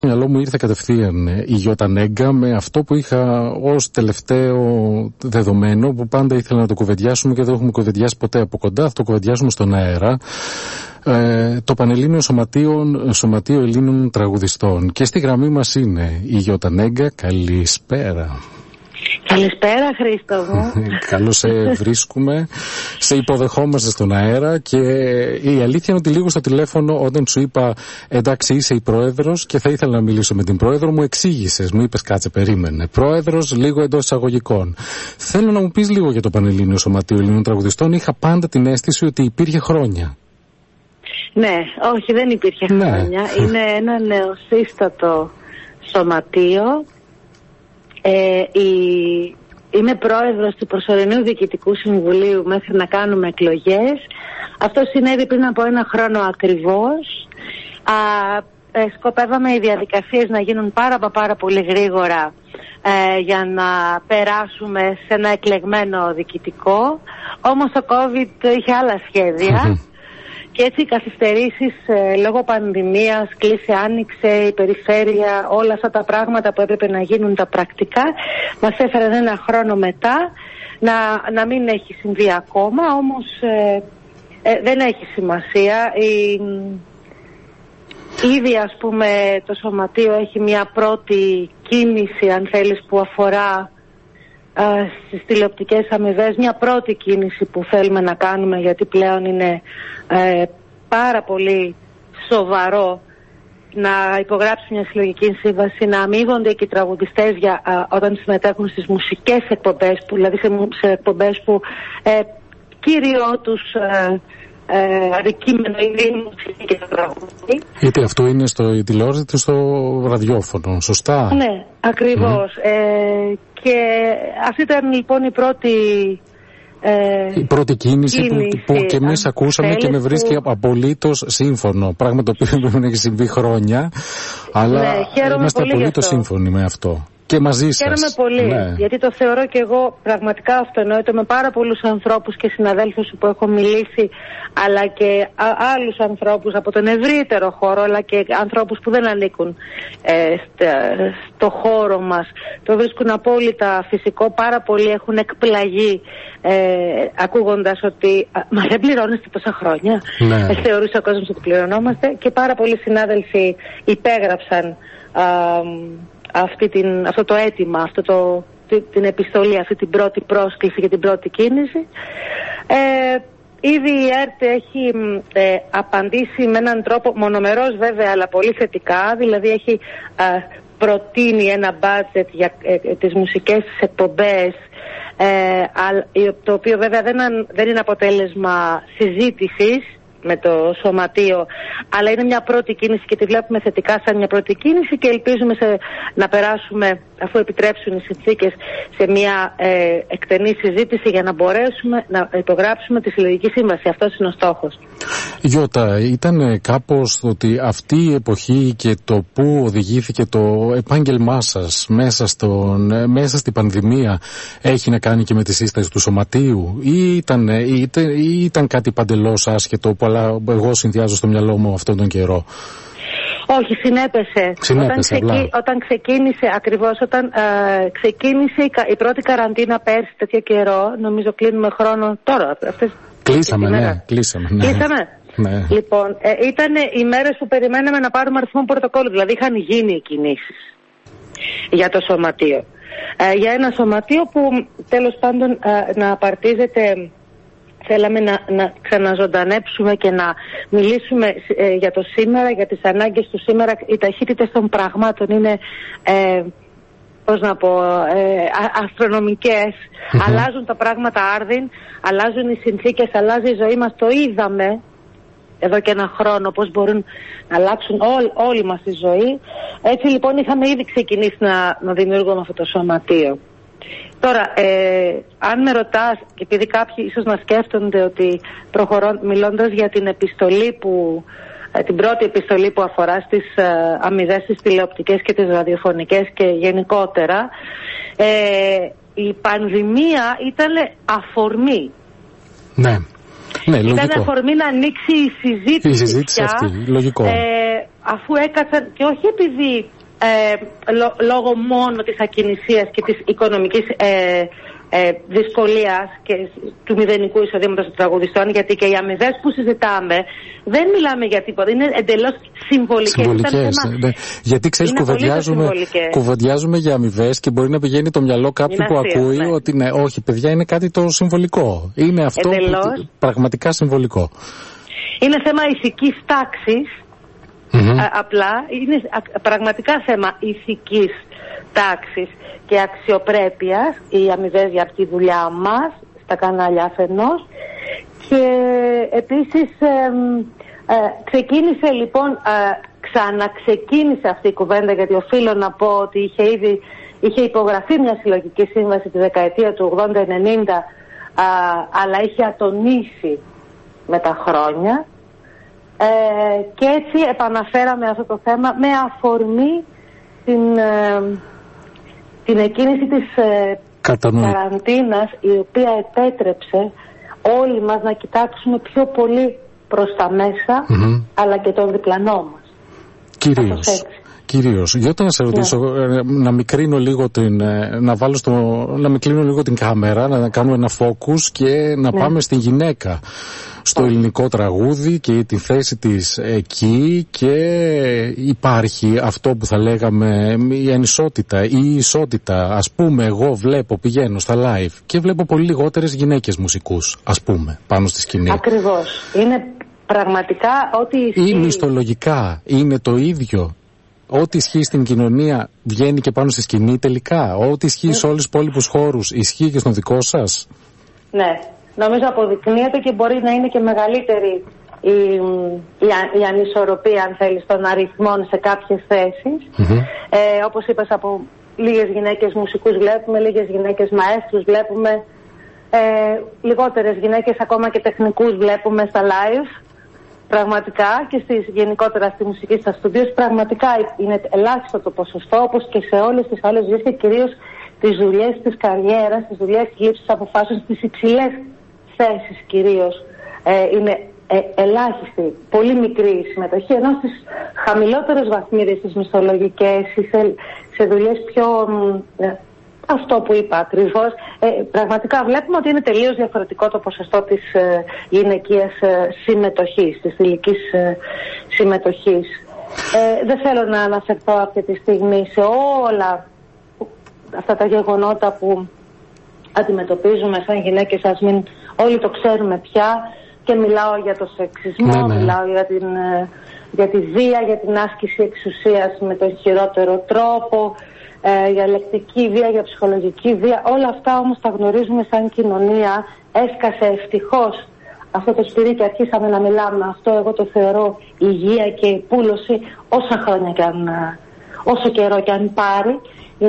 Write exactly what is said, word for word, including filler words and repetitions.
μυαλό μου ήρθε κατευθείαν η Γιώτα Νέγκα με αυτό που είχα ως τελευταίο δεδομένο, που πάντα ήθελα να το κουβεντιάσουμε και δεν έχουμε κουβεντιάσει ποτέ από κοντά. Αυτό κουβεντιάσουμε στον αέρα. Ε, το Πανελλήνιο Σωματείο, Σωματείο Ελλήνων Τραγουδιστών. Και στη γραμμή μας είναι η Γιώτα Νέγκα. Καλησπέρα. Καλησπέρα, Χρήστο μου. Καλώς σε βρίσκουμε. Σε υποδεχόμαστε στον αέρα και η αλήθεια είναι ότι λίγο στο τηλέφωνο, όταν σου είπα εντάξει είσαι η πρόεδρος και θα ήθελα να μιλήσω με την πρόεδρο, μου εξήγησες, μου είπες κάτσε περίμενε. Πρόεδρος λίγο εντός εισαγωγικών. Θέλω να μου πεις λίγο για το Πανελλήνιο Σωματείο Ελλήνων Τραγουδιστών. Είχα πάντα την αίσθηση ότι υπήρχε χρόνια. Ναι, όχι, δεν υπήρχε ναι. χρόνια. Είναι ένα νεοσύστατο σωματείο. Ε, η... Είμαι πρόεδρος του προσωρινού Διοικητικού Συμβουλίου μέχρι να κάνουμε εκλογές. Αυτό συνέβη πριν από ένα χρόνο ακριβώς. Α, ε, σκοπεύαμε οι διαδικασίες να γίνουν πάρα πάρα πολύ γρήγορα ε, για να περάσουμε σε ένα εκλεγμένο διοικητικό. Όμως το COVID είχε άλλα σχέδια. Και έτσι οι καθυστερήσεις ε, λόγω πανδημίας, κλείσε, άνοιξε, η περιφέρεια, όλα αυτά τα πράγματα που έπρεπε να γίνουν τα πρακτικά, μας έφεραν ένα χρόνο μετά να, να μην έχει συμβεί ακόμα, όμως ε, ε, δεν έχει σημασία. Η, ήδη ας πούμε το σωματείο έχει μια πρώτη κίνηση, αν θέλεις, που αφορά Uh, στις τηλεοπτικές αμοιβές, μια πρώτη κίνηση που θέλουμε να κάνουμε, γιατί πλέον είναι uh, πάρα πολύ σοβαρό να υπογράψει μια συλλογική σύμβαση, να αμείβονται και οι τραγουδιστές για, uh, όταν συμμετέχουν στις μουσικές εκπομπές, που, δηλαδή σε, σε εκπομπές που uh, κύριο τους uh, uh, αντικείμενο είναι η μουσική και το τραγούδι. Είτε αυτό είναι στο τηλεόραση είτε στο ραδιόφωνο, σωστά? Ναι, ακριβώς. Mm. Ε, και αυτή ήταν λοιπόν η πρώτη ε, η πρώτη κίνηση, κίνηση που, που και εμείς ακούσαμε και με βρίσκει που... απολύτως σύμφωνο, πράγμα το οποίο δεν έχει συμβεί χρόνια, αλλά ναι, είμαστε απολύτως σύμφωνοι με αυτό. Και μαζί σας. Χαίρομαι πολύ, ναι. Γιατί το θεωρώ και εγώ πραγματικά αυτονόητο, με πάρα πολλούς ανθρώπους και συναδέλφους που έχω μιλήσει, αλλά και α, άλλους ανθρώπους από τον ευρύτερο χώρο, αλλά και ανθρώπους που δεν ανήκουν ε, στο, στο χώρο μας. Το βρίσκουν απόλυτα φυσικό, πάρα πολλοί έχουν εκπλαγεί ε, ακούγοντας ότι μα δεν πληρώνεστε τόσα χρόνια. Ναι. Ε, θεωρούσε ο κόσμος ότι πληρωνόμαστε, και πάρα πολλοί συνάδελφοι υπέγραψαν α, Αυτή την, αυτό το αίτημα, αυτό το, την επιστολή, αυτή την πρώτη πρόσκληση και την πρώτη κίνηση. Ε, ήδη η ΕΡΤ έχει ε, απαντήσει με έναν τρόπο μονομερός βέβαια, αλλά πολύ θετικά, δηλαδή έχει ε, προτείνει ένα μπάτζετ για ε, τις μουσικές εκπομπές, ε, το οποίο βέβαια δεν, δεν είναι αποτέλεσμα συζήτησης με το σωματείο, αλλά είναι μια πρώτη κίνηση και τη βλέπουμε θετικά σαν μια πρώτη κίνηση, και ελπίζουμε σε, να περάσουμε, αφού επιτρέψουν οι συνθήκες, σε μια ε, εκτενή συζήτηση για να μπορέσουμε να υπογράψουμε τη συλλογική σύμβαση. Αυτός είναι ο στόχος. Γιώτα, ήταν κάπως ότι αυτή η εποχή και το που οδηγήθηκε το επάγγελμά σας μέσα, στον, μέσα στην πανδημία έχει να κάνει και με τη σύσταση του σωματείου, ή ήταν, ή ήταν, ή ήταν κάτι παντελώς άσχετο, που αλλά εγώ συνδυάζω στο μυαλό μου αυτόν τον καιρό? Όχι, συνέπεσε. Συνέπεσε όταν, ξεκί... όταν ξεκίνησε, ακριβώς όταν ε, ξεκίνησε η, η πρώτη καραντίνα πέρσι τέτοιο καιρό, νομίζω κλείνουμε χρόνο τώρα. Αυτές... Κλείσαμε, ναι, κλείσαμε. Ναι. Κλείσαμε. Ναι. Λοιπόν, ε, ήταν οι μέρες που περιμέναμε να πάρουμε αριθμό πρωτοκόλλου, δηλαδή είχαν γίνει οι κινήσεις για το σωματείο. Ε, για ένα σωματείο που τέλος πάντων ε, να απαρτίζεται... Θέλαμε να, να ξαναζωντανέψουμε και να μιλήσουμε ε, για το σήμερα, για τις ανάγκες του σήμερα. Οι ταχύτητες των πραγμάτων είναι, ε, πώς να πω, ε, αστρονομικές. Mm-hmm. Αλλάζουν τα πράγματα άρδιν, αλλάζουν οι συνθήκες, αλλάζει η ζωή μας. Το είδαμε εδώ και ένα χρόνο πώς μπορούν να αλλάξουν όλη, όλη μας τη ζωή. Έτσι λοιπόν είχαμε ήδη ξεκινήσει να, να δημιουργούμε αυτό το σωματείο. Τώρα, ε, αν με ρωτάς, επειδή κάποιοι ίσως να σκέφτονται ότι προχωρώ, μιλώντας για την επιστολή που, ε, την πρώτη επιστολή που αφορά στις ε, αμοιβές στις τηλεοπτικές και τις ραδιοφωνικές και γενικότερα, ε, η πανδημία ήταν αφορμή. Ναι. Ναι, ήταν αφορμή να ανοίξει η συζήτηση, η συζήτηση πια, αυτή, λογικό. Ε, αφού έκατσαν, και όχι επειδή ε, λό, λόγω μόνο της ακινησίας και της οικονομικής ε, ε, δυσκολίας και του μηδενικού εισοδήματος των τραγουδιστών, γιατί και οι αμοιβές που συζητάμε δεν μιλάμε για τίποτα, είναι εντελώς συμβολικές. Συμβολικές, ναι. Γιατί ξέρεις, κουβεντιάζουμε, κουβεντιάζουμε για αμοιβές και μπορεί να πηγαίνει το μυαλό κάποιου που αστείο, ακούει, ναι, ότι ναι, όχι παιδιά, είναι κάτι το συμβολικό. Είναι αυτό που, πραγματικά συμβολικό. Είναι θέμα ηθικής τάξης, mm-hmm. α, απλά είναι α, πραγματικά θέμα ηθικής τάξης και αξιοπρέπειας οι αμοιβές για αυτή τη δουλειά μας στα κανάλια αφενός. Και επίσης ε, ε, ξεκίνησε λοιπόν ε, ξαναξεκίνησε αυτή η κουβέντα, γιατί οφείλω να πω ότι είχε ήδη είχε υπογραφεί μια συλλογική σύμβαση τη δεκαετία του ογδόντα ενενήντα, ε, αλλά είχε ατονίσει με τα χρόνια, ε, και έτσι επαναφέραμε αυτό το θέμα με αφορμή την ε, την εκκίνηση της ε, καραντίνας, η οποία επέτρεψε όλοι μας να κοιτάξουμε πιο πολύ προς τα μέσα, mm-hmm. αλλά και τον διπλανό μας. Κυρίως. Κυρίως. Για όταν να σε ρωτήσω, yeah. να μικρύνω λίγο την, να βάλω στο, να μικρύνω λίγο την κάμερα, να κάνουμε ένα focus και να yeah. πάμε στην γυναίκα στο ελληνικό τραγούδι και τη θέση της εκεί, και υπάρχει αυτό που θα λέγαμε η ανισότητα ή η ισότητα. Ας πούμε, εγώ βλέπω, πηγαίνω στα live και βλέπω πολύ λιγότερες γυναίκες μουσικούς, ας πούμε, πάνω στη σκηνή. Ακριβώς. Είναι πραγματικά ό,τι ισχύει. Ή μισθολογικά είναι το ίδιο. Ό,τι ισχύει στην κοινωνία βγαίνει και πάνω στη σκηνή τελικά. Ό,τι ισχύει σε όλους τους υπόλοιπους χώρους ισχύει και στον δικό σας. Ναι. Νομίζω αποδεικνύεται και μπορεί να είναι και μεγαλύτερη η, η, η ανισορροπία, αν θέλεις, των αριθμών σε κάποιες θέσεις. Mm-hmm. Ε, όπως είπες, από λίγες γυναίκες μουσικούς βλέπουμε, λίγες γυναίκες μαέστρους βλέπουμε, ε, λιγότερες γυναίκες ακόμα και τεχνικούς βλέπουμε στα live. Πραγματικά και στις, γενικότερα στη μουσική, στα στούντιος, πραγματικά είναι ελάχιστο το ποσοστό, όπως και σε όλες τις άλλες δουλειές και κυρίως τις δουλειές της καριέρας, τις δουλειές της λήψης αποφάσεων, στις υψηλές θέσεις κυρίως, ε, είναι ε, ελάχιστη, πολύ μικρή η συμμετοχή, ενώ στις χαμηλότερες βαθμίδες, στις μισθολογικές, σε, σε δουλειές πιο, ε, αυτό που είπα ακριβώς, ε, πραγματικά βλέπουμε ότι είναι τελείως διαφορετικό το ποσοστό της ε, γυναικείας ε, συμμετοχής, της θηλυκής ε, συμμετοχής. Ε, δεν θέλω να αναφερθώ αυτή τη στιγμή σε όλα αυτά τα γεγονότα που αντιμετωπίζουμε σαν γυναίκες, ας μην όλοι το ξέρουμε πια, και μιλάω για το σεξισμό, ναι, ναι. μιλάω για, την, για τη βία, για την άσκηση εξουσίας με τον χειρότερο τρόπο, ε, για λεκτική βία, για ψυχολογική βία. Όλα αυτά όμως τα γνωρίζουμε σαν κοινωνία. Έσκασε ευτυχώς αυτό το σπυρί και αρχίσαμε να μιλάμε. Αυτό εγώ το θεωρώ υγεία και πούλωση, όσα χρόνια και αν, όσο καιρό και αν πάρει.